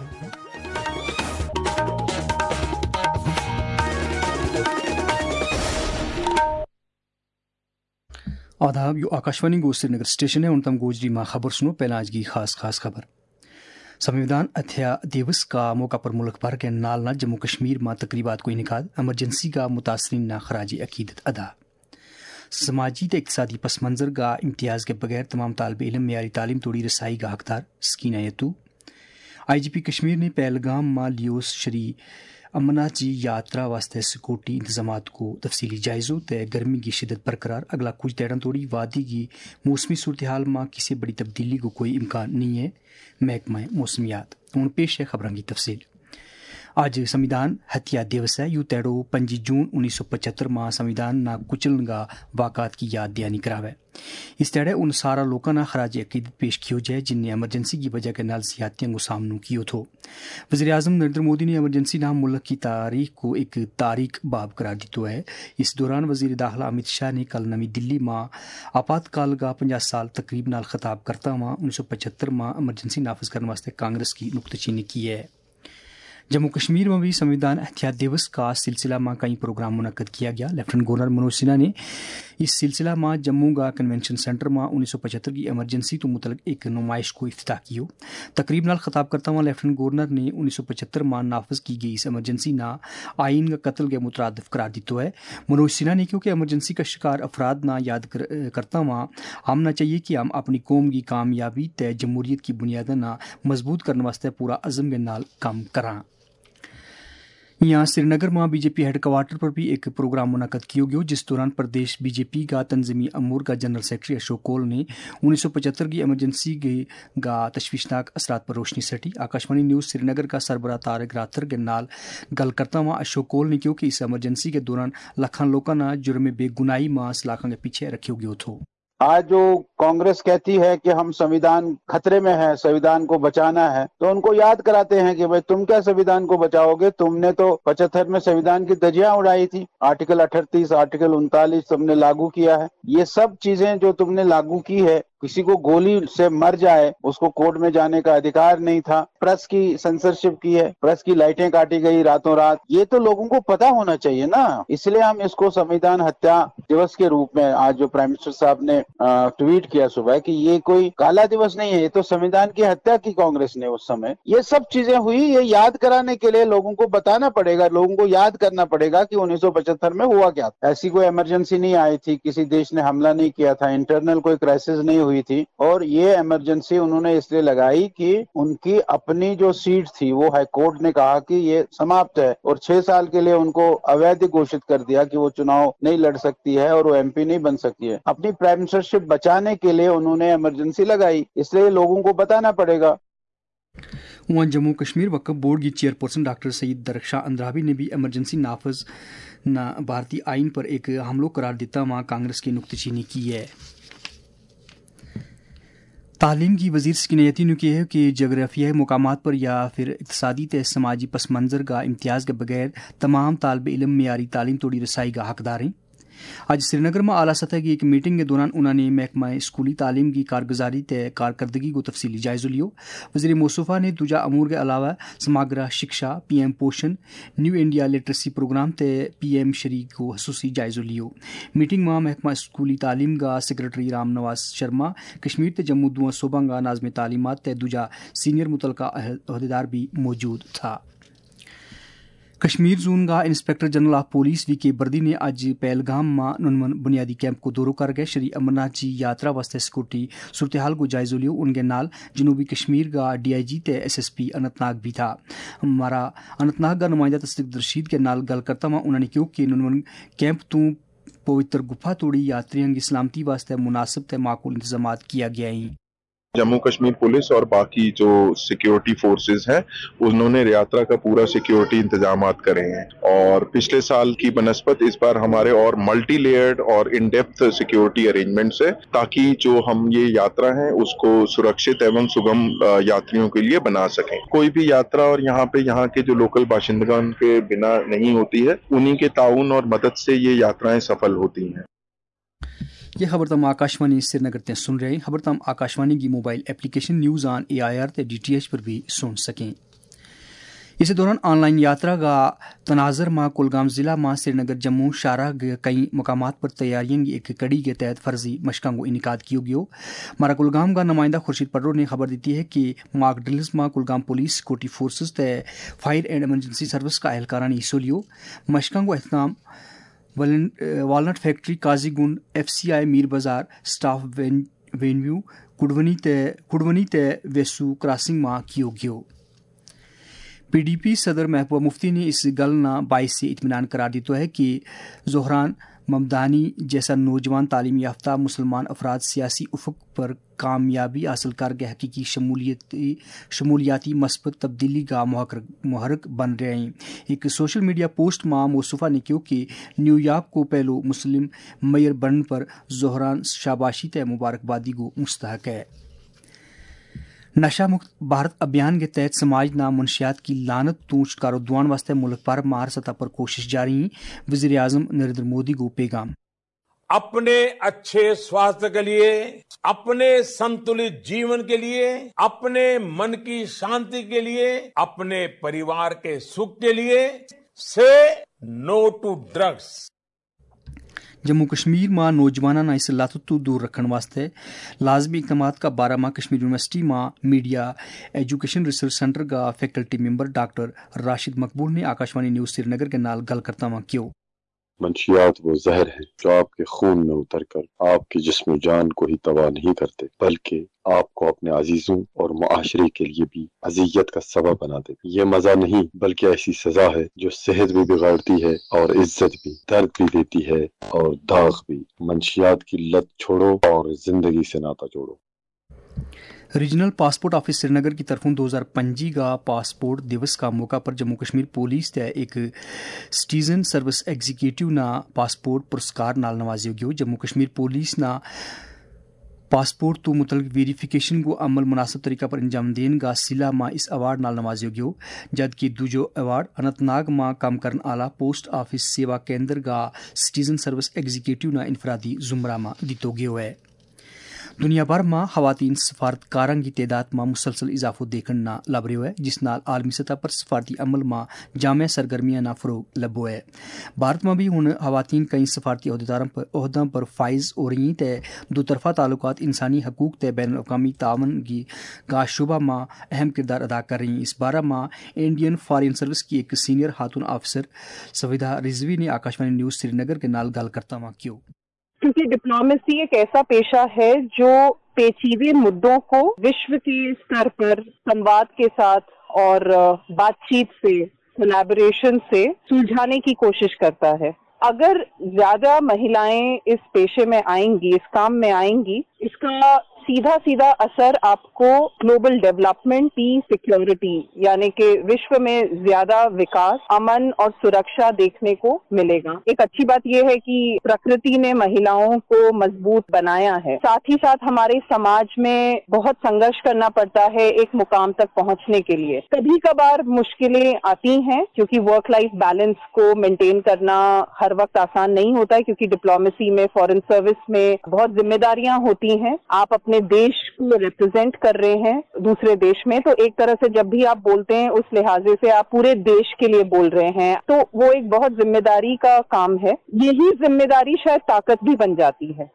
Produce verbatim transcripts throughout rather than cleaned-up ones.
आदाब, यो आकाशवाणी गो श्रीनगर स्टेशन है। उनतम गोजरी माँ खबर सुनो। पहला आज की खास खास खबर। संविधान हत्या दिवस का मौका पर मुल्क भर के नालना जम्मू कश्मीर में तकरीबात को इनकाद, एमरजेंसी का मुतासरीन ना खराज अकीदत अदा। समाजी तो इक्तिसादी पस मंजर का इम्तियाज़ के बगैर तमाम तालब इलम मेयारी तालीम तोड़ी रसाई का हकदार स्कीना यतू। आई जी पी कश्मीर ने पहलगाम मां लियोस शरी अमरनाथ जी यात्रा वास्ते सिक्योरिटी इंतजाम को तफसीली जायजों तय गर्मी की शिदत बरकरार। अगला कुछ तेरह तोड़ी वादी की मौसमी सूरत हाल में किसी बड़ी तब्दीली को कोई इम्कान नहीं है। महकमा मौसमियात हूँ पेश है खबरों की तफसील। आज संविधान हत्या दिवस है। यू तेड़ो पंजी जून उन्नीस सौ पचहत्तर में संविधान ना कुचलन का वाक़ात की याद दयानी करावे। इस तेड़े उन सारा लोगों ना खराज अकीदत पेश कियो जाए जिनने एमरजेंसी की वजह के नाल सियातियों को सामना कियो थो। वज़ीर आज़म नरेंद्र मोदी ने एमरजेंसी नाम मुल्क की तारीख को एक तारीख बाब करार दितो है। इस दौरान वज़ीर दाखिला अमित शाह ने कल नवी दिल्ली में आपातकाल का पंजाह साल तकरीब नाल खिताब करता हुआ उन्नीस सौ पचहत्तर में एमरजेंसी नाफज करने वास्ते कांग्रेस की नुक्ताचीनी की है। जम्मू कश्मीर में भी संविधान हत्या दिवस का सिलसिला में कई प्रोग्राम मुनक्कद किया गया। लेफ्टिनेंट गवर्नर मनोज सिन्हा ने इस सिलसिला में जम्मू का कन्वेंशन सेंटर में उन्नीस सौ पचहत्तर की एमरजेंसी तो मुतलक एक नुमाइश को इफ्तिताह किया। तकरीब नाल खिताब करता हुआ लेफ्टिनेंट गवर्नर ने उन्नीस सौ पचहत्तर में नाफज की गई इस एमरजेंसी ना आइन का कत्ल के मुतरादिफ करार दिया है। मनोज सिन्हा ने क्योंकि एमरजेंसी का शिकार अफराद ना याद कर, करता हुआ हमना चाहिए कि हम अपनी कौम की कामयाबी तय जमहूरियत की बुनियाद ना मजबूत करने वास्ते पूरा अज़म के नाल काम करा। यहाँ श्रीनगर में बीजेपी हेडक्वार्टर पर भी एक प्रोग्राम मुनक्कद किया गया जिस दौरान प्रदेश बीजेपी का तंजीमी अमूर का जनरल सेक्रेटरी अशोक कौल ने उन्नीस सौ पचहत्तर की एमरजेंसी के गा तशवीशनाक असरात पर रोशनी सटी। आकाशवाणी न्यूज़ श्रीनगर का सरबरा तारक राथर के नाल गल करता हुआ अशोक कौल ने क्योंकि इस एमरजेंसी के दौरान लखन लोगों ना जुर्म बेगुनाही में सलाखों के पीछे रखे गयो थो। आज जो कांग्रेस कहती है कि हम संविधान खतरे में है, संविधान को बचाना है, तो उनको याद कराते हैं कि भाई तुम क्या संविधान को बचाओगे, तुमने तो पचहत्तर में संविधान की धज्जियां उड़ाई थी। आर्टिकल अठतीस, आर्टिकल उनतालीस तुमने लागू किया है। ये सब चीजें जो तुमने लागू की है, किसी को गोली से मर जाए उसको कोर्ट में जाने का अधिकार नहीं था। प्रेस की सेंसरशिप की है, प्रेस की लाइटें काटी गई रातों रात। ये तो लोगों को पता होना चाहिए ना। इसलिए हम इसको संविधान हत्या दिवस के रूप में आज जो प्राइम मिनिस्टर साहब ने ट्वीट किया सुबह कि ये कोई काला दिवस नहीं है, ये तो संविधान की हत्या की कांग्रेस ने उस समय। ये सब चीजें हुई, ये याद कराने के लिए लोगों को बताना पड़ेगा, लोगों को याद करना पड़ेगा कि उन्नीस सौ पचहत्तर में हुआ क्या। ऐसी कोई इमरजेंसी नहीं आई थी, किसी देश ने हमला नहीं किया था, इंटरनल कोई क्राइसिस नहीं हुई थी। और ये इमरजेंसी उन्होंने इसलिए लगाई कि उनकी अपनी जो सीट थी वो हाई कोर्ट ने कहा कि ये समाप्त है और छह साल के लिए उनको अवैध घोषित कर दिया कि वो चुनाव नहीं लड़ सकती है और वो एमपी नहीं बन सकती है। अपनी प्राइम मिनिस्टरशिप बचाने के लिए उन्होंने इमरजेंसी लगाई, इसलिए लोगों को बताना पड़ेगा। वहाँ जम्मू कश्मीर वक्फ बोर्ड की चेयरपर्सन डॉक्टर सईद दरख्शां अंद्राबी ने भी एमरजेंसी नाफज ना भारतीय आइन पर एक हमलों करार देता वहाँ कांग्रेस की नुक्ताचीनी की है। तालीम की वजीर स्किनयती ने कहा है कि जोग्राफियाई मकामात पर या फिर इक्तिसादी ते समाजी पस मंजर का इम्तियाज़ के बगैर तमाम तालब इलम मेयारी तालीम तोड़ी रसाई का हकदार हैं। आज श्रीनगर में आला सतह की एक मीटिंग के दौरान उन्होंने महकमा स्कूली तालीम की कारगुजारी तय कारकर्दगी को तफसीली जायज़ा लियो। वज़ीर मौसूफा ने दूजा अमूर के अलावा Samagra Shiksha, P M Poshan, new India literacy programme तय पी एम शरीक को खसूसी जायज़ा लियो। मीटिंग में महकमा स्कूली तालीम का सेक्रेटरी राम नवाज शर्मा, कश्मीर ते जम्मू दुआ सूबा का नाज़म तालीमात तय दूजा सीनियर मुतलका अहदेदार भी मौजूद था। कश्मीर जोन का inspector general of police V K Birdi ने आज पहलगाम में नुनमन बुनियादी कैंप को दौरो कर गए। श्री अमरनाथ जी यात्रा वास्ते सिक्योरिटी सूरत हाल को जायज़ा लियो। उनके नाल जनूबी कश्मीर का डी आई जी ते एस एस पी अनंतनाग भी था। हमारा अनंतनाग का नुमाइंदा तस्दीक रशीद के नाल गल करता हुआ उन्होंने क्यों कि नुनमन कैंप तो पवित्र गुफा तोड़ी यात्रियों की सलामती वास्ते मुनासिब ते माकूल इंतजाम किया गया है। जम्मू कश्मीर पुलिस और बाकी जो सिक्योरिटी फोर्सेस हैं उन्होंने यात्रा का पूरा सिक्योरिटी इंतजामात करे हैं और पिछले साल की बनस्पत इस बार हमारे और मल्टी लेयर्ड और इन डेप्थ सिक्योरिटी अरेंजमेंट्स है ताकि जो हम ये यात्रा है उसको सुरक्षित एवं सुगम यात्रियों के लिए बना सकें। कोई भी यात्रा और यहाँ पे यहाँ के जो लोकल बाशिंदगान के बिना नहीं होती है, उन्हीं के ताउन और मदद से ये यात्राएं सफल होती हैं। ये खबर तम आकाशवाणी श्रीनगर ते सुन रहे हैं। खबर तम आकाशवाणी की mobile application news on A I R ते डी टी एच पर भी सुन सकें। इस दौरान ऑनलाइन यात्रा का तनाजर माँ कुलगाम ज़िला माँ श्रीनगर जम्मू शारा कई मकामात पर तैयारियों की एक कड़ी के तहत फर्जी मशकों को इनकाद किया गया। मारा कुलगाम का नुमाइंदा खुर्शीद पटरो ने खबर दी है कि मार्क ड्रिल्स माँ कुलगाम पुलिस सिक्योरिटी फोर्सेस ते फायर एंड एमरजेंसी सर्विस का एहलकारा ने हिस्सों लियो। मशकों को एहतमाम walnut factory Qazigund F C I Mir Bazar staff venue कुडवनी ते कुडवनी ते वेसू क्रॉसिंग माँ कियो गयो। पी डी पी सदर महबूबा मुफ्ती ने इस गल ना बाइस से इत्मीनान करार दिया है कि जोहरान ममदानी जैसा नौजवान तालीम याफ्ता मुसलमान अफराद सियासी उफक पर कामयाबी हासिल करके हकीकी शमूलियती शमूलियाती मस्बत तब्दीली का मुहर्रिक बन रहे हैं। एक सोशल मीडिया पोस्ट मां मोसूफा ने क्यों कि न्यूयॉर्क को पहलो मुस्लिम मेयर बनने पर जोहरान शाबाशी तय मुबारकबादी को मुस्तहक है। नशा मुक्त भारत अभियान के तहत समाज ना मुनशियात की लानत तो छुटकारो दुआन वास्ते मुल्क पर मार सतह पर कोशिश जारी। वजीर आजम नरेंद्र मोदी को पैगाम। अपने अच्छे स्वास्थ्य के लिए, अपने संतुलित जीवन के लिए, अपने मन की शांति के लिए, अपने परिवार के सुख के लिए से no to drugs. Jammu Kashmir मां नौजवाना ना इस लत तो दूर रखने वास्ते लाजमी इकदामात का बारह माह कश्मीर यूनिवर्सिटी मां मीडिया एजुकेशन रिसर्च सेंटर का faculty member doctor Rashid Maqbool ने आकाशवाणी न्यूज श्रीनगर के नाल गल करता हुआ क्यों। मंशियात वो जहर है जो आपके खून में उतरकर आपके जिस्म जान को ही तबाह नहीं करते, बल्कि आपको अपने अजीजों और मुआशरे के लिए भी अजियत का सबब बना दे। ये मजा नहीं बल्कि ऐसी सजा है जो सेहत भी बिगाड़ती है और इज्जत भी, दर्द भी देती है और दाग भी। मंशियात की लत छोड़ो और जिंदगी से नाता जोड़ो। रीजनल पासपोर्ट ऑफिस श्रीनगर की तरफों दो हज़ार पच्चीस का पासपोर्ट दिवस का मौका पर जम्मू कश्मीर पुलिस ते एक सिटीजन सर्विस एग्जीक्यूटिव ना पासपोर्ट पुरस्कार नाल नवाजियो गयो। जम्मू कश्मीर पुलिस ना पासपोर्ट तो मुतलक वेरिफिकेशन को अमल मुनासिब तरीका पर अंजाम देन का सिला माँ इस अवार्ड नाल नवाजियो गयो, जबकि दूजो अवार्ड अनंतनाग माँ काम करन आला पोस्ट ऑफिस सेवा केंद्र का सिटीजन सर्विस एग्जीक्यूटिव ना इनफरादी जुमरा माँ दितो गयो है। दुनिया भर में खवातीन सफारतकारों की तादाद में मुसलसल इजाफो देखना लभ रहा है, जिस नाल आलमी सतह पर सफारती अमल में जामे सरगर्मियां ना फरोग लभो है। भारत में भी हुण खवातीन कई सफारती अहदेदारों पर अहदों पर फाइज हो रही ते दो तरफा ताल्लुकात इंसानी हकूक ते बैन अवी तावन की का शुबा में अहम किरदार अदा कर रही। इस बारे में इंडियन फॉरेन सर्विस की एक सीनियर खातून ऑफिसर सविधा रिजवी ने आकाशवाणी न्यूज श्रीनगर के नाल गल करता हुआ क्यों। क्योंकि डिप्लोमेसी एक ऐसा पेशा है जो पेचीदे मुद्दों को विश्व के स्तर पर संवाद के साथ और बातचीत से, कोलैबोरेशन से सुलझाने की कोशिश करता है। अगर ज्यादा महिलाएं इस पेशे में आएंगी, इस काम में आएंगी, इसका सीधा सीधा असर आपको ग्लोबल डेवलपमेंट, पीस, सिक्योरिटी यानी कि विश्व में ज्यादा विकास, अमन और सुरक्षा देखने को मिलेगा। एक अच्छी बात यह है कि प्रकृति ने महिलाओं को मजबूत बनाया है, साथ ही साथ हमारे समाज में बहुत संघर्ष करना पड़ता है एक मुकाम तक पहुंचने के लिए। कभी कभार मुश्किलें आती हैं क्योंकि वर्क लाइफ बैलेंस को मेंटेन करना हर वक्त आसान नहीं होता है, क्योंकि डिप्लोमेसी में, फॉरेन सर्विस में बहुत जिम्मेदारियां होती हैं। आप अपने देश को रिप्रेजेंट कर रहे हैं दूसरे देश में, तो एक तरह से जब भी आप बोलते हैं उस लिहाजे से आप पूरे देश के लिए बोल रहे हैं, तो वो एक बहुत जिम्मेदारी का काम है। यही जिम्मेदारी शायद ताकत भी बन जाती है।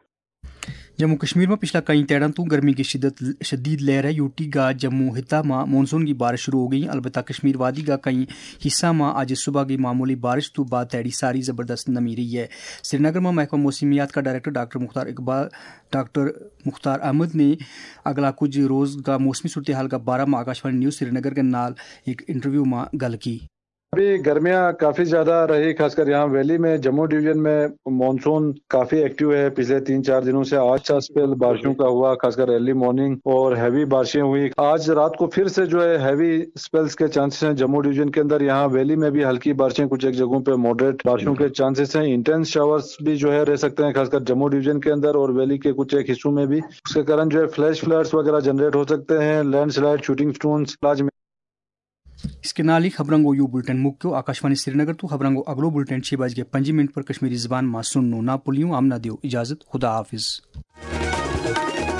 जम्मू कश्मीर में पिछला कई तेरह तो गर्मी की शिद्दत शदीद लहर है। यूटी का जम्मू हिता में मानसून की बारिश शुरू हो गई। अलबत्ता कश्मीर वादी का कई हिस्सा में आज सुबह की मामूली बारिश तो बाद तैड़ी सारी ज़बरदस्त नमी रही है। श्रीनगर में महकमा मौसमियात का director doctor Mukhtar Iqbal doctor Mukhtar Ahmad ने अगला कुछ रोज़ का मौसमी सूरत हाल का बारह में आकाशवाणी न्यूज़ श्रीनगर के नाल एक इंटरव्यू में गल की। अभी गर्मियां काफी ज्यादा रही, खासकर यहाँ वैली में, जम्मू डिवीजन में मॉनसून काफी एक्टिव है पिछले तीन चार दिनों से। आज का स्पेल बारिशों का हुआ, खासकर अर्ली मॉर्निंग और हैवी बारिशें हुई। आज रात को फिर से जो है हैवी स्पेल्स के चांसेस हैं जम्मू डिवीजन के अंदर। यहाँ वैली में भी हल्की बारिशें, कुछ एक जगहों पे मॉडरेट बारिशों के चांसेस हैं। इंटेंस शावर्स भी जो है रह सकते हैं, खासकर जम्मू डिवीजन के अंदर और वैली के कुछ एक हिस्सों में भी। उसके कारण जो है फ्लैश फ्लड्स वगैरह जनरेट हो सकते हैं, लैंडस्लाइड, शूटिंग स्टोन्स। इसके नाल ही खबरों को यू बुलेटिन मुक्यो आकाशवाणी श्रीनगर तो खबरों को अगलो बुलेटिन छह बज के पंजी मिनट पर कश्मीरी जबान में सुननो ना पुलियो आमना दियो इजाजत। खुदा हाफिज।